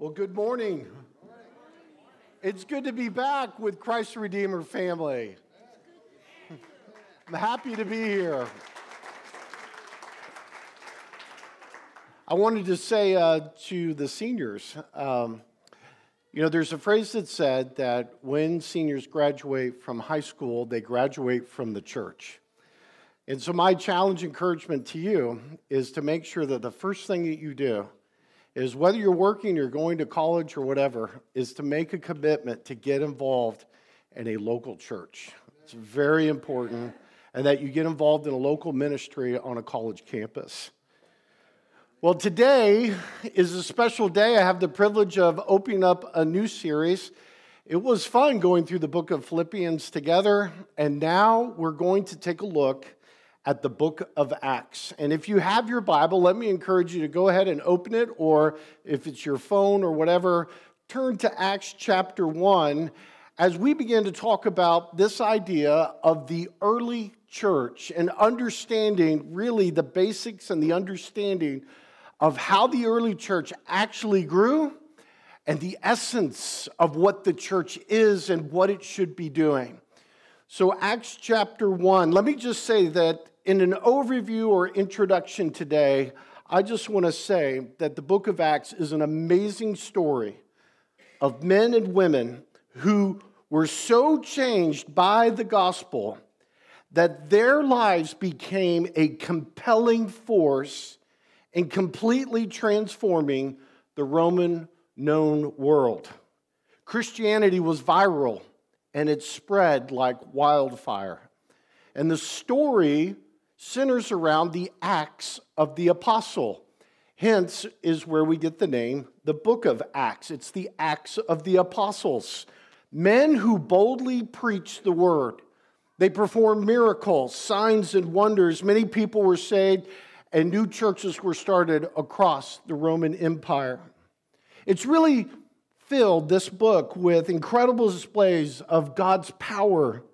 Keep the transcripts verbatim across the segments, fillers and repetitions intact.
Well, good morning. It's good to be back with Christ the Redeemer family. I'm happy to be here. I wanted to say uh, to the seniors, um, you know, there's a phrase that said that when seniors graduate from high school, they graduate from the church. And so my challenge, encouragement to you is to make sure that the first thing that you do is, whether you're working or going to college or whatever, is to make a commitment to get involved in a local church. It's very important, and that you get involved in a local ministry on a college campus. Well, today is a special day. I have the privilege of opening up a new series. It was fun going through the book of Philippians together, and now we're going to take a look at the book of Acts. And if you have your Bible, let me encourage you to go ahead and open it, or if it's your phone or whatever, turn to Acts chapter one as we begin to talk about this idea of the early church and understanding really the basics and the understanding of how the early church actually grew and the essence of what the church is and what it should be doing. So Acts chapter one, let me just say that in an overview or introduction today, I just want to say that the book of Acts is an amazing story of men and women who were so changed by the gospel that their lives became a compelling force in completely transforming the Roman known world. Christianity was viral, and it spread like wildfire. And the story centers around the Acts of the Apostle. Hence is where we get the name, the book of Acts. It's the Acts of the Apostles. Men who boldly preach the word. They performed miracles, signs, and wonders. Many people were saved, and new churches were started across the Roman Empire. It's really filled, this book, with incredible displays of God's power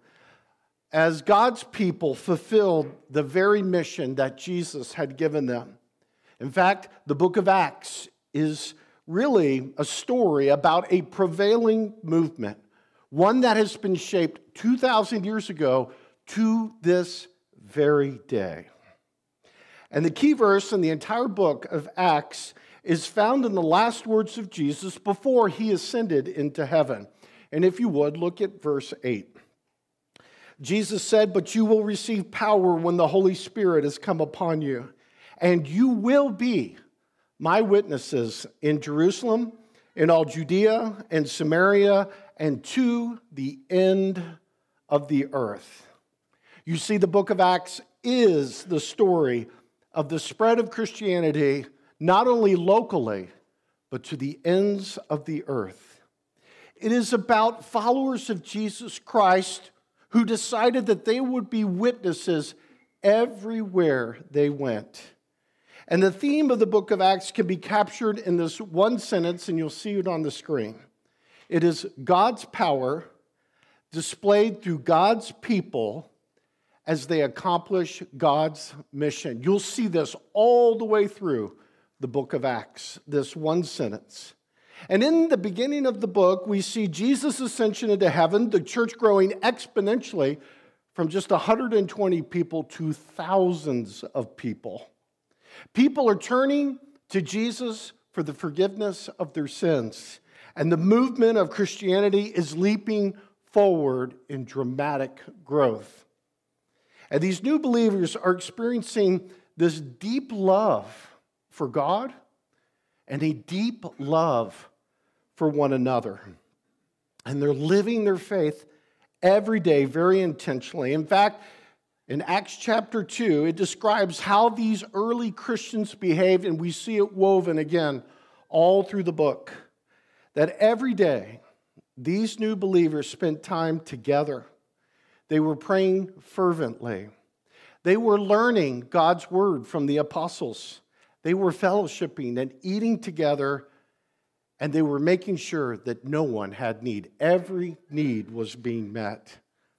as God's people fulfilled the very mission that Jesus had given them. In fact, the book of Acts is really a story about a prevailing movement, one that has been shaped two thousand years ago to this very day. And the key verse in the entire book of Acts is found in the last words of Jesus before he ascended into heaven. And if you would, look at verse eight. Jesus said, "But you will receive power when the Holy Spirit has come upon you, and you will be my witnesses in Jerusalem, in all Judea and Samaria, and to the end of the earth." You see, the book of Acts is the story of the spread of Christianity, not only locally, but to the ends of the earth. It is about followers of Jesus Christ who decided that they would be witnesses everywhere they went. And the theme of the book of Acts can be captured in this one sentence, and you'll see it on the screen. It is God's power displayed through God's people as they accomplish God's mission. You'll see this all the way through the book of Acts, this one sentence. And in the beginning of the book, we see Jesus' ascension into heaven, the church growing exponentially from just one hundred twenty people to thousands of people. People are turning to Jesus for the forgiveness of their sins. And the movement of Christianity is leaping forward in dramatic growth. And these new believers are experiencing this deep love for God and a deep love for one another. And they're living their faith every day very intentionally. In fact, in Acts chapter two, it describes how these early Christians behaved, and we see it woven again all through the book. That every day, these new believers spent time together. They were praying fervently. They were learning God's word from the apostles. They were fellowshipping and eating together, and they were making sure that no one had need. Every need was being met.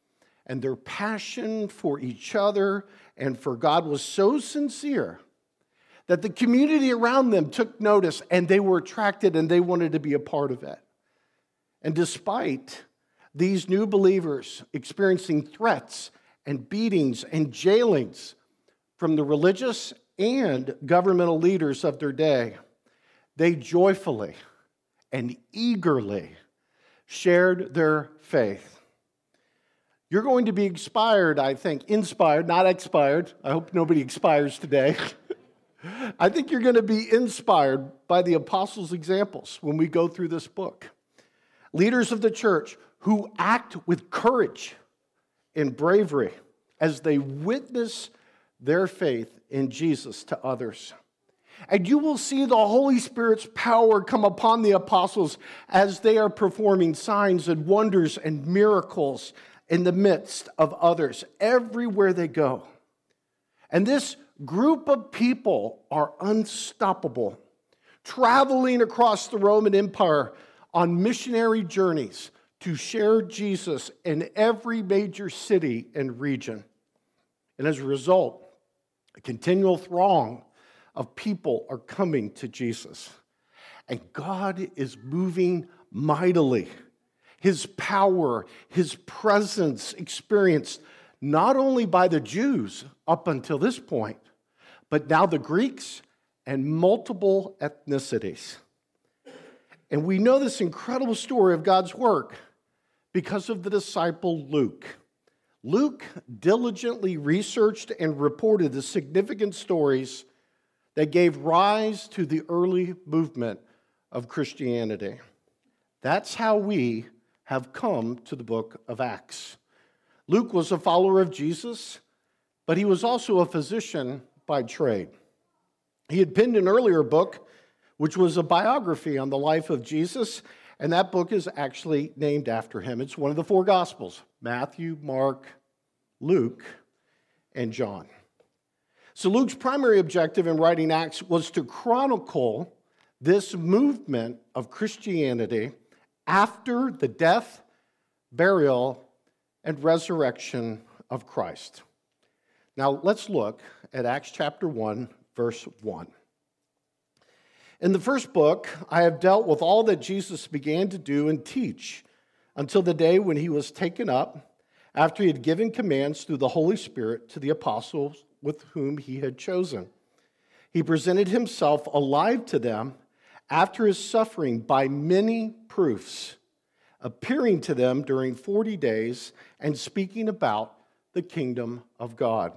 And their passion for each other and for God was so sincere that the community around them took notice and they were attracted and they wanted to be a part of it. And despite these new believers experiencing threats and beatings and jailings from the religious and governmental leaders of their day, they joyfully and eagerly shared their faith. You're going to be inspired, I think, inspired, not expired. I hope nobody expires today. I think you're going to be inspired by the apostles' examples when we go through this book. Leaders of the church who act with courage and bravery as they witness their faith in Jesus to others. And you will see the Holy Spirit's power come upon the apostles as they are performing signs and wonders and miracles in the midst of others everywhere they go. And this group of people are unstoppable, traveling across the Roman Empire on missionary journeys to share Jesus in every major city and region. And as a result, a continual throng of people are coming to Jesus. And God is moving mightily. His power, His presence experienced not only by the Jews up until this point, but now the Greeks and multiple ethnicities. And we know this incredible story of God's work because of the disciple Luke. Luke diligently researched and reported the significant stories that gave rise to the early movement of Christianity. That's how we have come to the book of Acts. Luke was a follower of Jesus, but he was also a physician by trade. He had penned an earlier book, which was a biography on the life of Jesus, and that book is actually named after him. It's one of the four Gospels: Matthew, Mark, Luke, and John. So Luke's primary objective in writing Acts was to chronicle this movement of Christianity after the death, burial, and resurrection of Christ. Now let's look at Acts chapter one, verse one. In the first book, I have dealt with all that Jesus began to do and teach until the day when he was taken up, after he had given commands through the Holy Spirit to the apostles with whom he had chosen. He presented himself alive to them after his suffering by many proofs, appearing to them during forty days and speaking about the kingdom of God.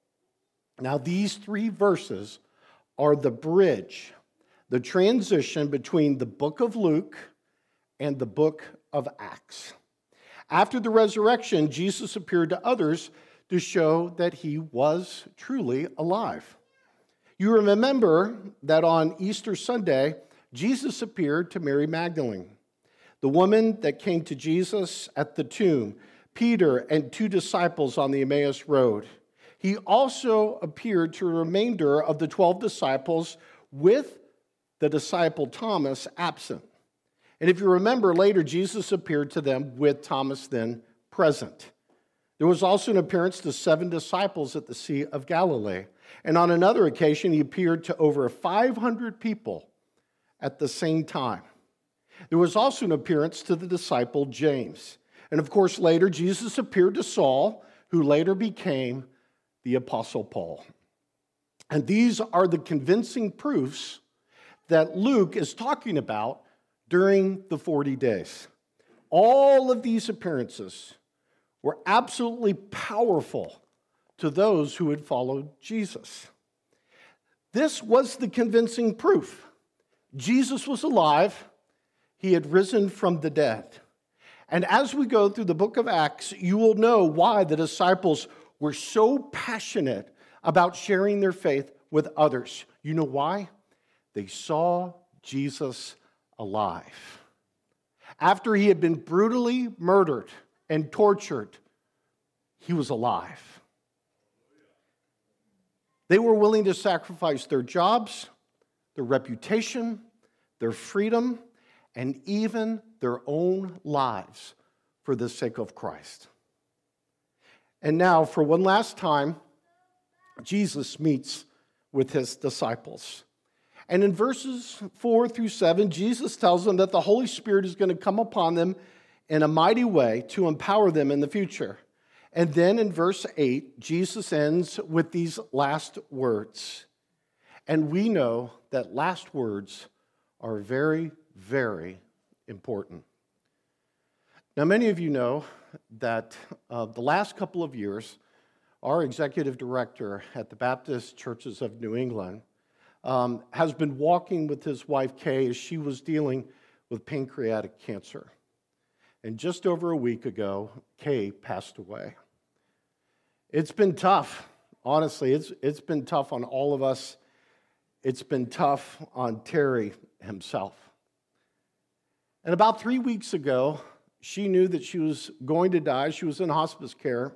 Now, these three verses are the bridge, the transition between the book of Luke and the book of Acts. After the resurrection, Jesus appeared to others to show that he was truly alive. You remember that on Easter Sunday, Jesus appeared to Mary Magdalene, the woman that came to Jesus at the tomb, Peter and two disciples on the Emmaus Road. He also appeared to the remainder of the twelve disciples with the disciple Thomas absent. And if you remember, later Jesus appeared to them with Thomas then present. There was also an appearance to seven disciples at the Sea of Galilee. And on another occasion, he appeared to over five hundred people at the same time. There was also an appearance to the disciple James. And of course, later, Jesus appeared to Saul, who later became the Apostle Paul. And these are the convincing proofs that Luke is talking about during the forty days. All of these appearances were absolutely powerful to those who had followed Jesus. This was the convincing proof. Jesus was alive. He had risen from the dead. And as we go through the book of Acts, you will know why the disciples were so passionate about sharing their faith with others. You know why? They saw Jesus alive. After he had been brutally murdered and tortured, he was alive. They were willing to sacrifice their jobs, their reputation, their freedom, and even their own lives for the sake of Christ. And now, for one last time, Jesus meets with his disciples. And in verses four through seven, Jesus tells them that the Holy Spirit is going to come upon them in a mighty way to empower them in the future. And then in verse eight, Jesus ends with these last words. And we know that last words are very, very important. Now, many of you know that uh, the last couple of years, our executive director at the Baptist Churches of New England um, has been walking with his wife, Kay, as she was dealing with pancreatic cancer. And just over a week ago, Kay passed away. It's been tough, honestly. It's, it's been tough on all of us. It's been tough on Terry himself. And about three weeks ago, she knew that she was going to die. She was in hospice care.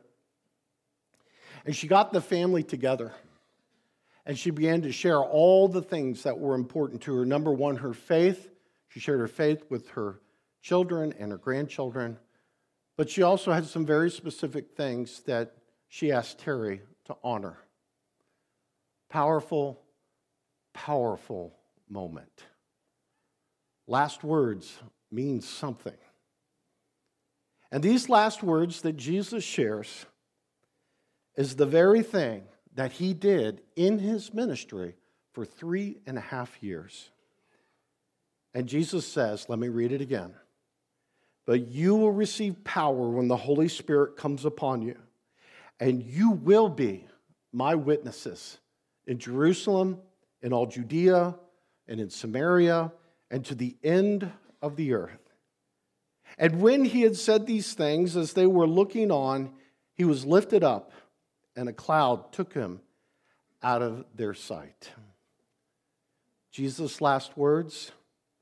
And she got the family together. And she began to share all the things that were important to her. Number one, her faith. She shared her faith with her children and her grandchildren. But she also had some very specific things that she asked Terry to honor. Powerful, powerful moment. Last words mean something. And these last words that Jesus shares is the very thing that he did in his ministry for three and a half years. And Jesus says, let me read it again. But you will receive power when the Holy Spirit comes upon you, and you will be my witnesses in Jerusalem, in all Judea, and in Samaria, and to the end of the earth. And when he had said these things, as they were looking on, he was lifted up, and a cloud took him out of their sight. Jesus' last words,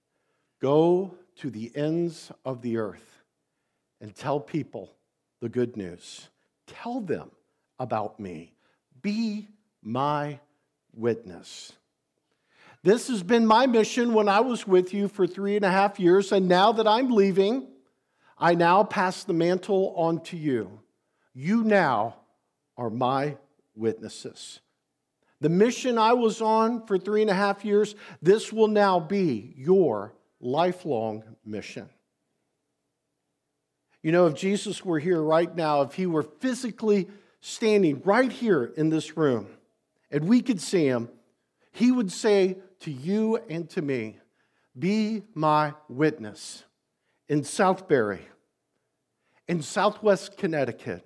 go to the ends of the earth and tell people the good news. Tell them about me. Be my witness. This has been my mission when I was with you for three and a half years, and now that I'm leaving, I now pass the mantle on to you. You now are my witnesses. The mission I was on for three and a half years, this will now be your lifelong mission. You know, if Jesus were here right now, if he were physically standing right here in this room, and we could see him, he would say to you and to me, be my witness in Southbury, in Southwest Connecticut,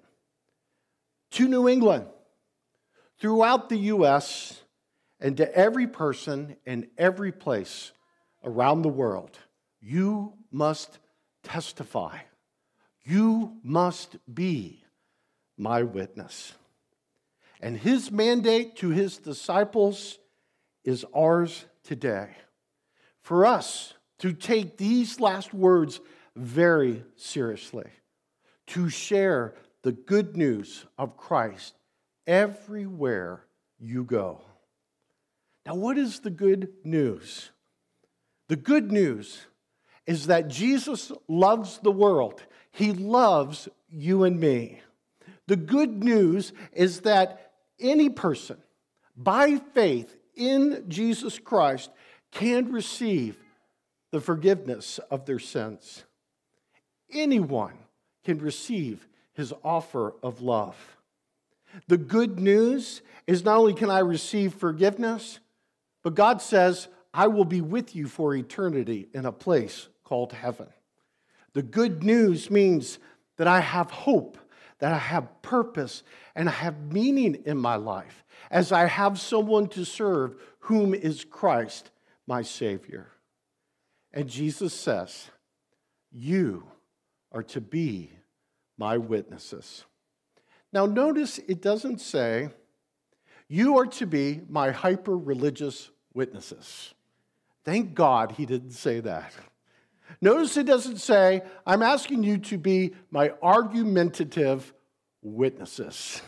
to New England, throughout the U S, and to every person in every place around the world. You must testify. You must be my witness. And his mandate to his disciples is ours today. For us to take these last words very seriously, to share the good news of Christ everywhere you go. Now, what is the good news? The good news is that Jesus loves the world. He loves you and me. The good news is that any person, by faith in Jesus Christ, can receive the forgiveness of their sins. Anyone can receive his offer of love. The good news is not only can I receive forgiveness, but God says, I will be with you for eternity in a place called heaven. The good news means that I have hope, that I have purpose, and I have meaning in my life as I have someone to serve, whom is Christ, my Savior. And Jesus says, you are to be my witnesses. Now notice it doesn't say, you are to be my hyper-religious witnesses. Thank God he didn't say that. Notice it doesn't say, I'm asking you to be my argumentative witnesses.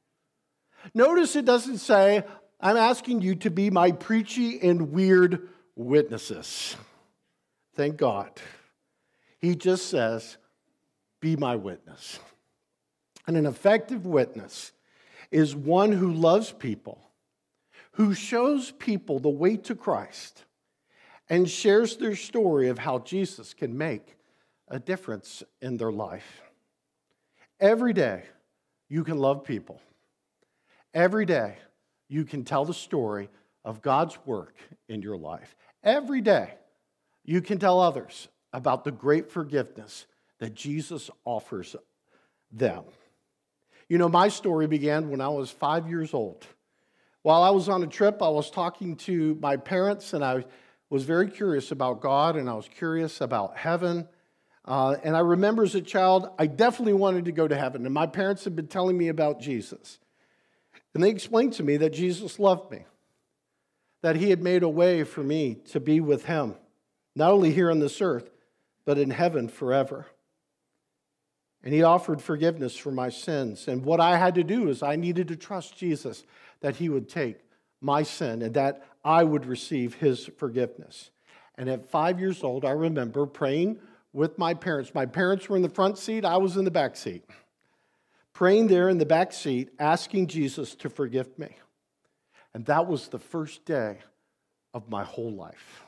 Notice it doesn't say, I'm asking you to be my preachy and weird witnesses. Thank God. He just says, be my witness. And an effective witness is one who loves people, who shows people the way to Christ and shares their story of how Jesus can make a difference in their life. Every day, you can love people. Every day, you can tell the story of God's work in your life. Every day, you can tell others about the great forgiveness that Jesus offers them. You know, my story began when I was five years old. While I was on a trip, I was talking to my parents, and I was very curious about God, and I was curious about heaven. Uh, and I remember as a child, I definitely wanted to go to heaven. And my parents had been telling me about Jesus. And they explained to me that Jesus loved me, that he had made a way for me to be with him, not only here on this earth, but in heaven forever. And he offered forgiveness for my sins. And what I had to do is I needed to trust Jesus, that he would take my sin and that I would receive his forgiveness. And at five years old, I remember praying with my parents. My parents were in the front seat, I was in the back seat. Praying there in the back seat, asking Jesus to forgive me. And that was the first day of my whole life.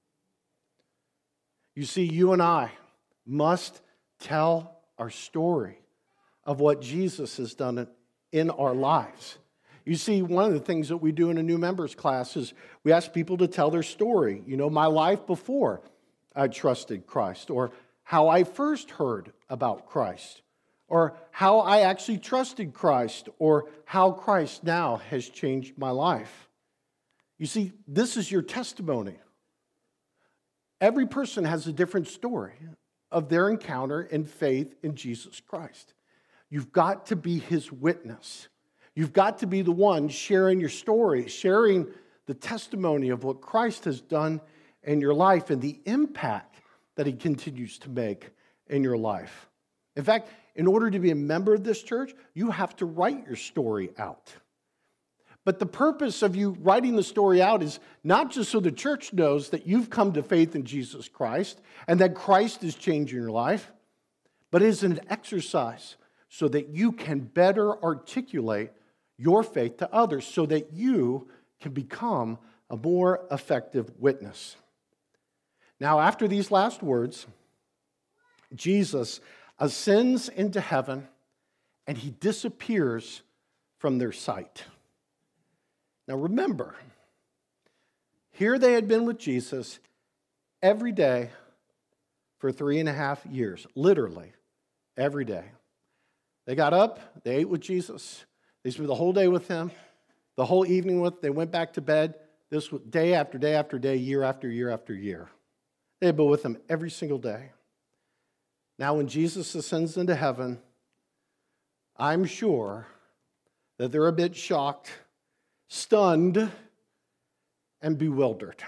You see, you and I must tell our story of what Jesus has done in our lives. You see, one of the things that we do in a new members class is we ask people to tell their story. You know, my life before I trusted Christ, or how I first heard about Christ, or how I actually trusted Christ, or how Christ now has changed my life. You see, this is your testimony. Every person has a different story of their encounter and faith in Jesus Christ. You've got to be his witness. You've got to be the one sharing your story, sharing the testimony of what Christ has done in your life and the impact that he continues to make in your life. In fact, in order to be a member of this church, you have to write your story out. But the purpose of you writing the story out is not just so the church knows that you've come to faith in Jesus Christ and that Christ is changing your life, but it is an exercise so that you can better articulate your faith to others so that you can become a more effective witness. Now, after these last words, Jesus ascends into heaven and he disappears from their sight. Now remember, here they had been with Jesus every day for three and a half years, literally every day. They got up, they ate with Jesus, they spent the whole day with him, the whole evening with, they went back to bed, this was day after day after day, year after year after year. They had been with him every single day. Now when Jesus ascends into heaven, I'm sure that they're a bit shocked, stunned, and bewildered.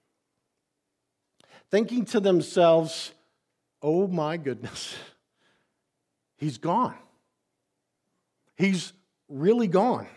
Thinking to themselves, oh my goodness, he's gone. He's really gone.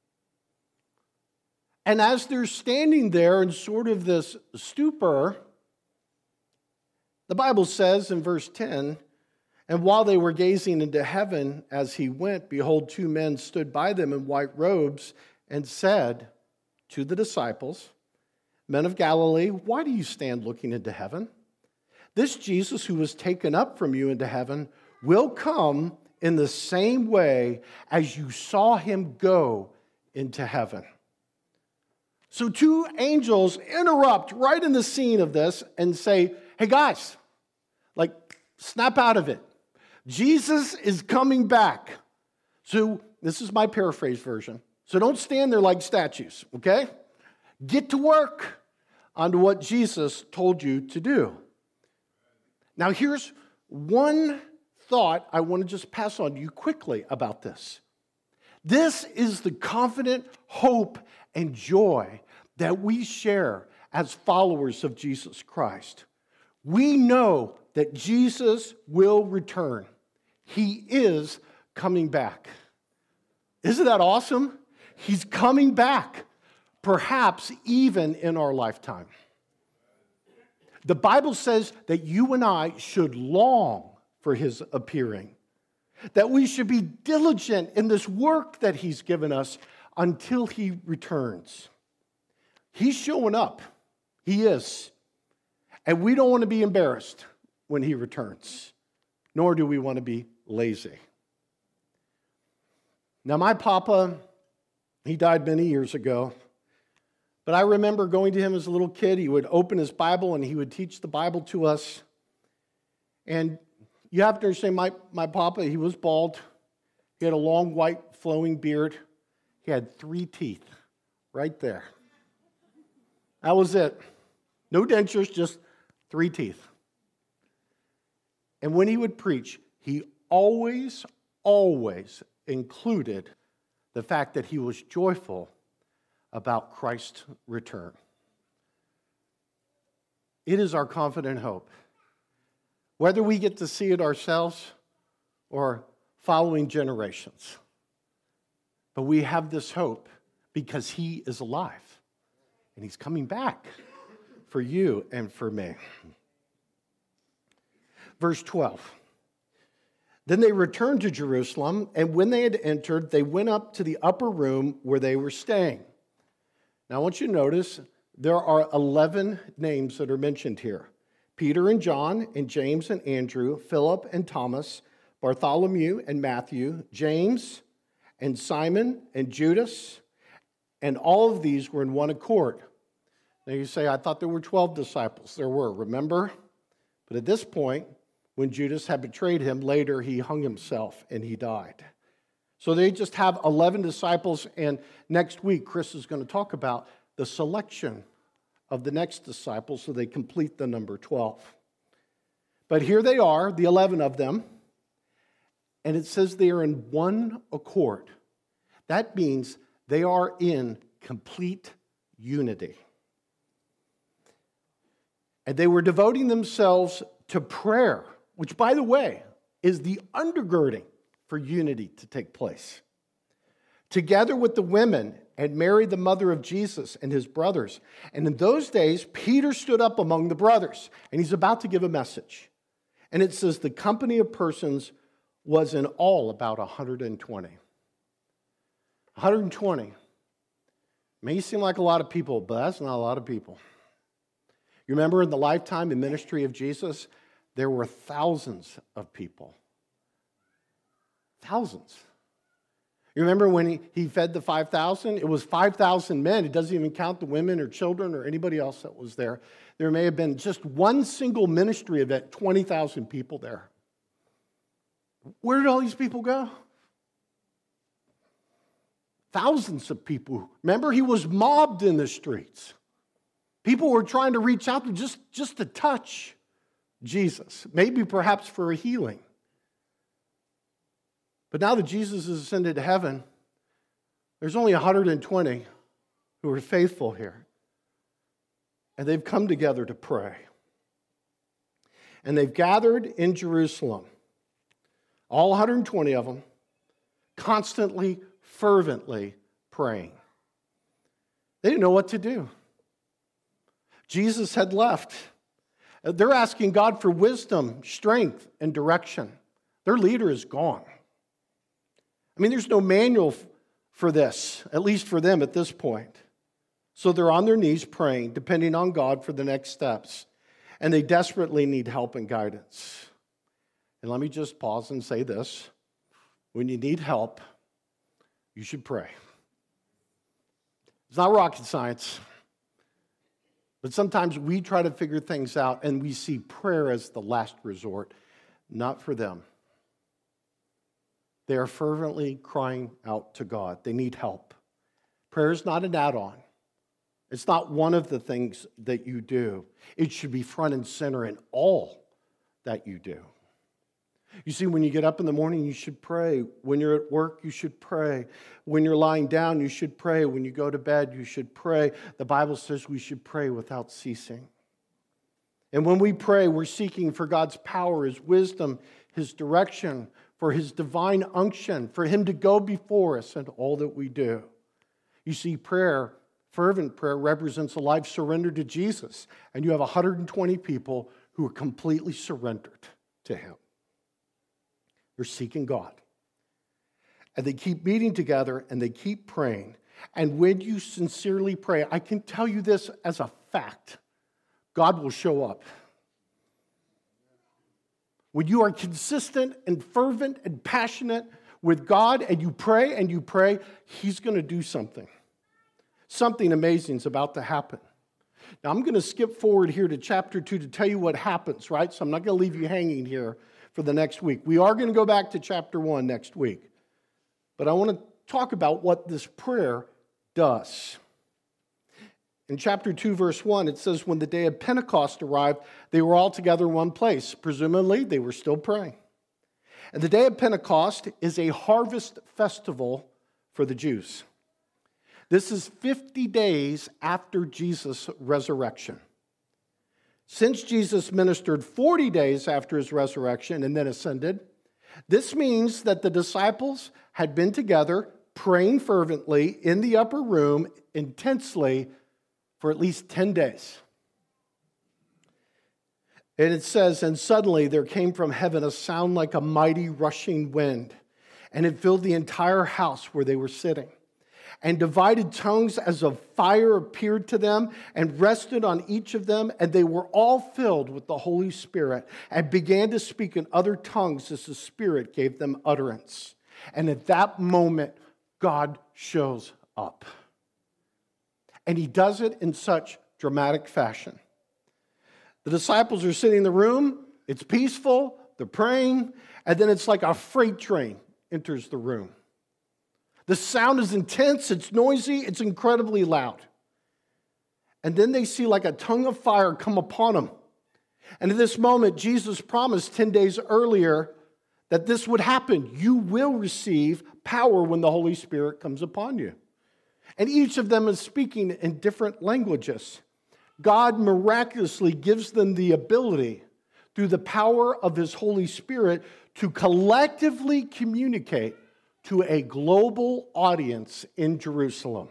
And as they're standing there in sort of this stupor, the Bible says in verse ten, and while they were gazing into heaven as he went, behold, two men stood by them in white robes and said to the disciples, Men of Galilee, why do you stand looking into heaven? This Jesus who was taken up from you into heaven will come in the same way as you saw him go into heaven. So two angels interrupt right in the scene of this and say, hey guys, like snap out of it. Jesus is coming back. So this is my paraphrase version. So don't stand there like statues, okay? Get to work on what Jesus told you to do. Now here's one thought I want to just pass on to you quickly about this. This is the confident hope and joy that we share as followers of Jesus Christ. We know that Jesus will return. He is coming back. Isn't that awesome? He's coming back, perhaps even in our lifetime. The Bible says that you and I should long for his appearing, that we should be diligent in this work that he's given us until he returns. He's showing up. He is. And we don't want to be embarrassed when he returns, nor do we want to be lazy. Now, my papa, he died many years ago, but I remember going to him as a little kid. He would open his Bible and he would teach the Bible to us. And you have to understand, my, my papa, he was bald. He had a long, white, flowing beard. He had three teeth right there. That was it. No dentures, just three teeth. And when he would preach, he always, always included the fact that he was joyful about Christ's return. It is our confident hope. Whether we get to see it ourselves or following generations. But we have this hope because he is alive. And he's coming back for you and for me. Verse twelve. Then they returned to Jerusalem, and when they had entered, they went up to the upper room where they were staying. Now I want you to notice there are eleven names that are mentioned here. Peter and John and James and Andrew, Philip and Thomas, Bartholomew and Matthew, James and Simon and Judas, and all of these were in one accord. Now you say, I thought there were twelve disciples. There were, remember? But at this point, when Judas had betrayed him, later he hung himself and he died. So they just have eleven disciples, and next week Chris is going to talk about the selection of the next disciples so they complete the number twelve. But here they are, the eleven of them, and it says they are in one accord. That means they are in complete unity. And they were devoting themselves to prayer, which, by the way, is the undergirding for unity to take place. Together with the women and Mary, the mother of Jesus, and his brothers. And in those days, Peter stood up among the brothers, and he's about to give a message. And it says the company of persons was in all about one hundred twenty. one hundred twenty. May seem like a lot of people, but that's not a lot of people. You remember in the lifetime and ministry of Jesus, there were thousands of people. Thousands. You remember when he, he fed the five thousand? It was five thousand men. It doesn't even count the women or children or anybody else that was there. There may have been just one single ministry event, twenty thousand people there. Where did all these people go? Thousands of people. Remember, he was mobbed in the streets. People were trying to reach out to just, just to touch Jesus, maybe perhaps for a healing. But now that Jesus has ascended to heaven, there's only one hundred twenty who are faithful here. And they've come together to pray. And they've gathered in Jerusalem, all one hundred twenty of them, constantly, fervently praying. They didn't know what to do. Jesus had left. They're asking God for wisdom, strength, and direction. Their leader is gone. I mean, there's no manual for this, at least for them at this point. So they're on their knees praying, depending on God for the next steps. And they desperately need help and guidance. And let me just pause and say this. When you need help, you should pray. It's not rocket science. But sometimes we try to figure things out and we see prayer as the last resort. Not for them. They are fervently crying out to God. They need help. Prayer is not an add-on. It's not one of the things that you do. It should be front and center in all that you do. You see, when you get up in the morning, you should pray. When you're at work, you should pray. When you're lying down, you should pray. When you go to bed, you should pray. The Bible says we should pray without ceasing. And when we pray, we're seeking for God's power, His wisdom, His direction, for His divine unction, for Him to go before us in all that we do. You see, prayer, fervent prayer, represents a life surrendered to Jesus. And you have one hundred twenty people who are completely surrendered to Him. They're seeking God. And they keep meeting together and they keep praying. And when you sincerely pray, I can tell you this as a fact, God will show up. When you are consistent and fervent and passionate with God and you pray and you pray, He's going to do something. Something amazing is about to happen. Now, I'm going to skip forward here to chapter two to tell you what happens, right? So I'm not going to leave you hanging here for the next week. We are going to go back to chapter one next week. But I want to talk about what this prayer does. In chapter two, verse one, it says, when the day of Pentecost arrived, they were all together in one place. Presumably, they were still praying. And the day of Pentecost is a harvest festival for the Jews. This is fifty days after Jesus' resurrection. Since Jesus ministered forty days after his resurrection and then ascended, this means that the disciples had been together praying fervently in the upper room intensely for at least ten days. And it says, and suddenly there came from heaven a sound like a mighty rushing wind, and it filled the entire house where they were sitting. And divided tongues as of fire appeared to them and rested on each of them, and they were all filled with the Holy Spirit and began to speak in other tongues as the Spirit gave them utterance. And at that moment, God shows up. And He does it in such dramatic fashion. The disciples are sitting in the room, it's peaceful, they're praying, and then it's like a freight train enters the room. The sound is intense, it's noisy, it's incredibly loud. And then they see like a tongue of fire come upon them. And at this moment, Jesus promised ten days earlier that this would happen. You will receive power when the Holy Spirit comes upon you. And each of them is speaking in different languages. God miraculously gives them the ability, through the power of His Holy Spirit, to collectively communicate to a global audience in Jerusalem.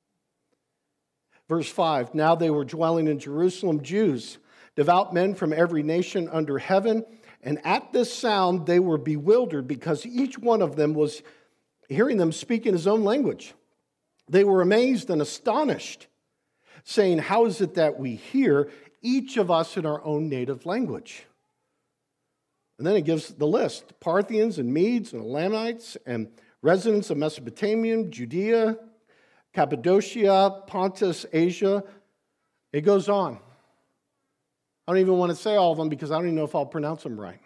Verse five, now they were dwelling in Jerusalem, Jews, devout men from every nation under heaven, and at this sound they were bewildered because each one of them was hearing them speak in his own language. They were amazed and astonished, saying, how is it that we hear, each of us in our own native language? And then it gives the list. Parthians and Medes and Elamites and residents of Mesopotamia, Judea, Cappadocia, Pontus, Asia. It goes on. I don't even want to say all of them because I don't even know if I'll pronounce them right.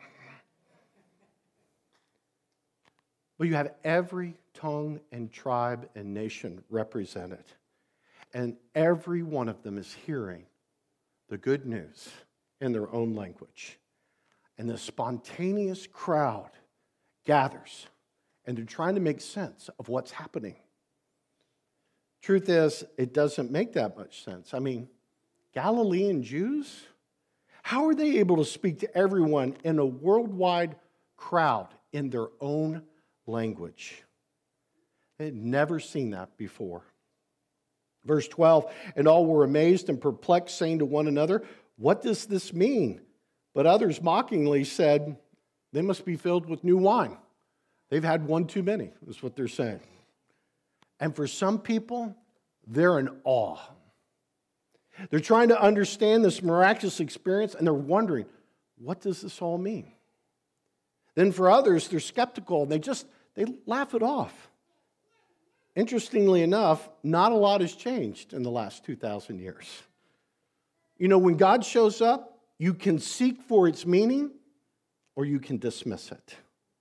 But you have every tongue and tribe and nation represented. And every one of them is hearing the good news in their own language. And the spontaneous crowd gathers, and they're trying to make sense of what's happening. Truth is, it doesn't make that much sense. I mean, Galilean Jews, how are they able to speak to everyone in a worldwide crowd in their own language? They had never seen that before. Verse twelve, and all were amazed and perplexed, saying to one another, what does this mean? But others mockingly said, they must be filled with new wine. They've had one too many, is what they're saying. And for some people, they're in awe. They're trying to understand this miraculous experience, and they're wondering, what does this all mean? Then for others, they're skeptical, and they just, they laugh it off. Interestingly enough, not a lot has changed in the last two thousand years. You know, when God shows up, you can seek for its meaning, or you can dismiss it.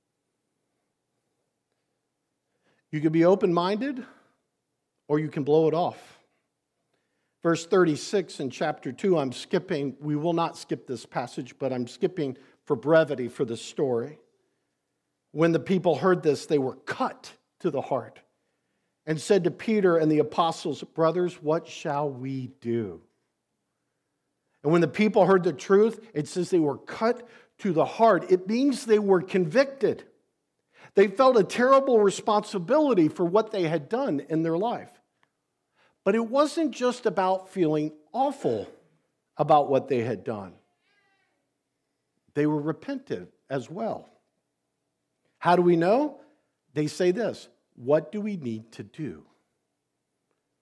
You can be open-minded, or you can blow it off. Verse thirty-six in chapter two, I'm skipping. We will not skip this passage, but I'm skipping for brevity for the story. When the people heard this, they were cut to the heart and said to Peter and the apostles, brothers, what shall we do? And when the people heard the truth, it says they were cut to the heart. It means they were convicted. They felt a terrible responsibility for what they had done in their life. But it wasn't just about feeling awful about what they had done. They were repentant as well. How do we know? They say this, what do we need to do?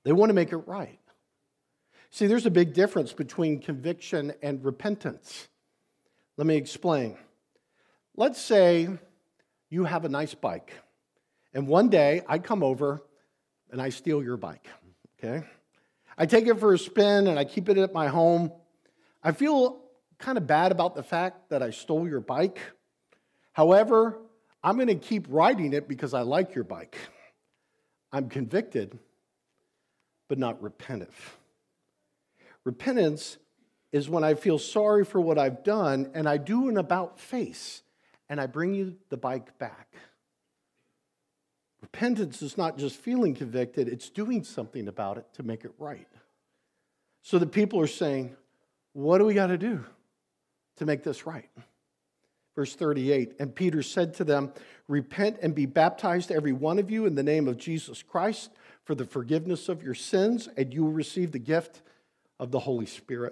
They want to make it right. See, there's a big difference between conviction and repentance. Let me explain. Let's say you have a nice bike, and one day I come over and I steal your bike, okay? I take it for a spin and I keep it at my home. I feel kind of bad about the fact that I stole your bike. However, I'm going to keep riding it because I like your bike. I'm convicted, but not repentant. Repentance is when I feel sorry for what I've done and I do an about face and I bring you the bike back. Repentance is not just feeling convicted, it's doing something about it to make it right. So the people are saying, what do we got to do to make this right? Verse thirty-eight, and Peter said to them, repent and be baptized every one of you in the name of Jesus Christ for the forgiveness of your sins, and you will receive the gift of the Holy Spirit.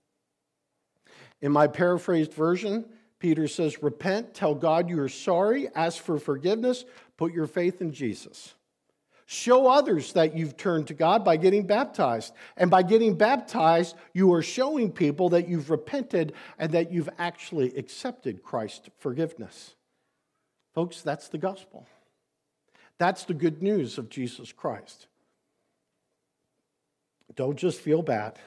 In my paraphrased version, Peter says, repent, tell God you are sorry, ask for forgiveness, put your faith in Jesus. Show others that you've turned to God by getting baptized. And by getting baptized, you are showing people that you've repented and that you've actually accepted Christ's forgiveness. Folks, that's the gospel. That's the good news of Jesus Christ. Don't just feel bad.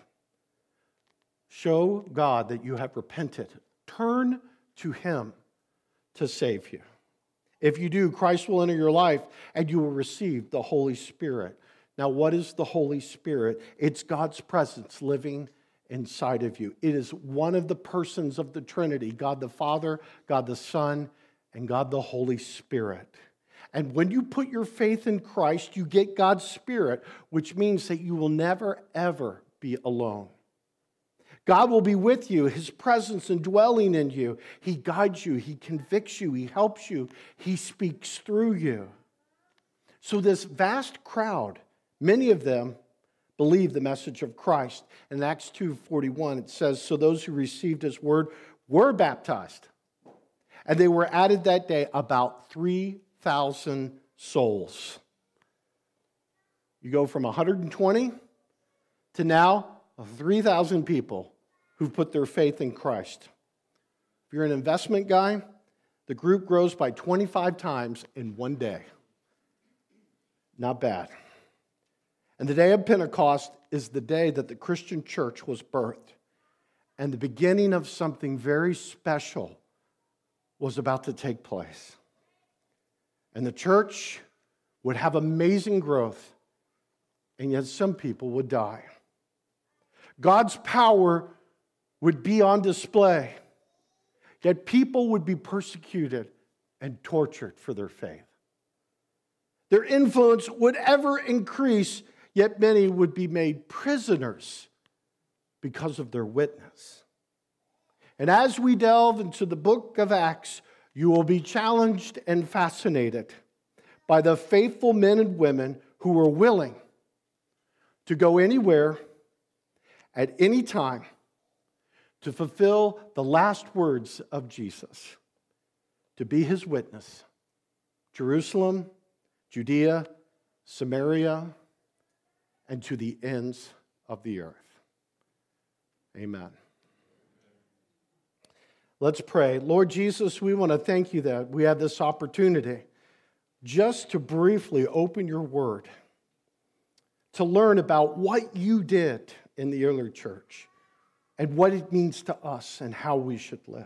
Show God that you have repented. Turn to Him to save you. If you do, Christ will enter your life and you will receive the Holy Spirit. Now, what is the Holy Spirit? It's God's presence living inside of you. It is one of the persons of the Trinity, God the Father, God the Son, and God the Holy Spirit. And when you put your faith in Christ, you get God's Spirit, which means that you will never, ever be alone. God will be with you, His presence indwelling in you. He guides you, He convicts you, He helps you, He speaks through you. So this vast crowd, many of them believe the message of Christ. In Acts two forty-one, it says, so those who received His word were baptized. And they were added that day about three thousand souls. You go from one hundred twenty to now three thousand people who've put their faith in Christ. If you're an investment guy, the group grows by twenty-five times in one day. Not bad. And the day of Pentecost is the day that the Christian church was birthed. And the beginning of something very special was about to take place. And the church would have amazing growth, and yet some people would die. God's power would be on display, yet people would be persecuted and tortured for their faith. Their influence would ever increase, yet many would be made prisoners because of their witness. And as we delve into the book of Acts, you will be challenged and fascinated by the faithful men and women who were willing to go anywhere, at any time, to fulfill the last words of Jesus, to be His witness. Jerusalem, Judea, Samaria, and to the ends of the earth. Amen. Let's pray. Lord Jesus, we want to thank you that we have this opportunity just to briefly open your word, to learn about what you did in the early church and what it means to us and how we should live.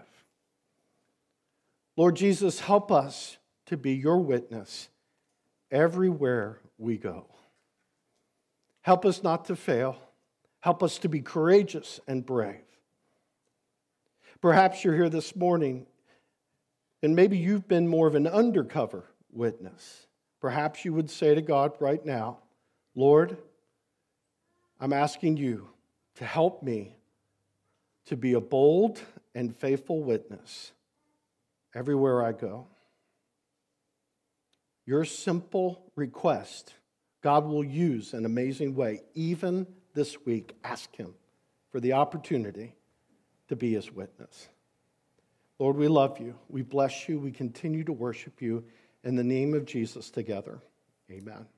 Lord Jesus, help us to be your witness everywhere we go. Help us not to fail. Help us to be courageous and brave. Perhaps you're here this morning and maybe you've been more of an undercover witness. Perhaps you would say to God right now, Lord, I'm asking you to help me to be a bold and faithful witness everywhere I go. Your simple request, God will use in an amazing way. Even this week, ask Him for the opportunity to be His witness. Lord, we love you. We bless you. We continue to worship you in the name of Jesus together. Amen.